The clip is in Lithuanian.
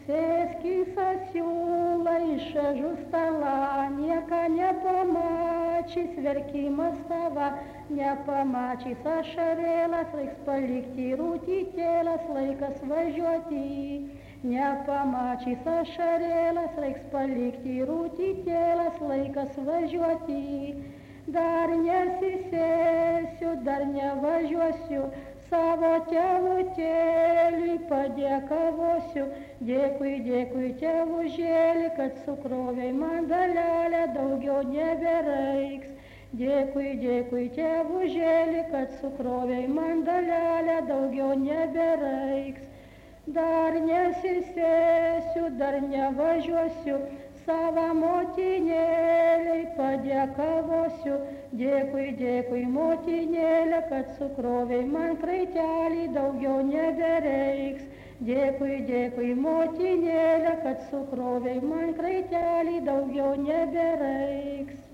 Sėskis asiūlą išažu stalą, nieka nepamačys, verkimas tava, nepamačys ašarėlas, reiks palikti rūtytėlas, laikas važiuoti. Nepamačys ašarėlas, reiks palikti rūtytėlas, laikas važiuoti. Dar nesisėsiu, dar nevažiuosiu, savo tėvutėliui padėkavosiu. Dėkui, dėkui tėvužėli, kad sukrovei man dalelę, daugiau nebereiks. Dėkui, dėkui tėvužėli, kad sukrovei man dalelę, daugiau nebereiks. Dar nesisėsiu, dar nevažiuosiu, savo motinėliai padėkavosiu. Dėkui, dėkui motinėlė, kad sukrovei man kraitelį, daugiau nebereiks. Dėkui, dėkui motinėlė, kad sukrovei man kraitelį, daugiau nebereiks.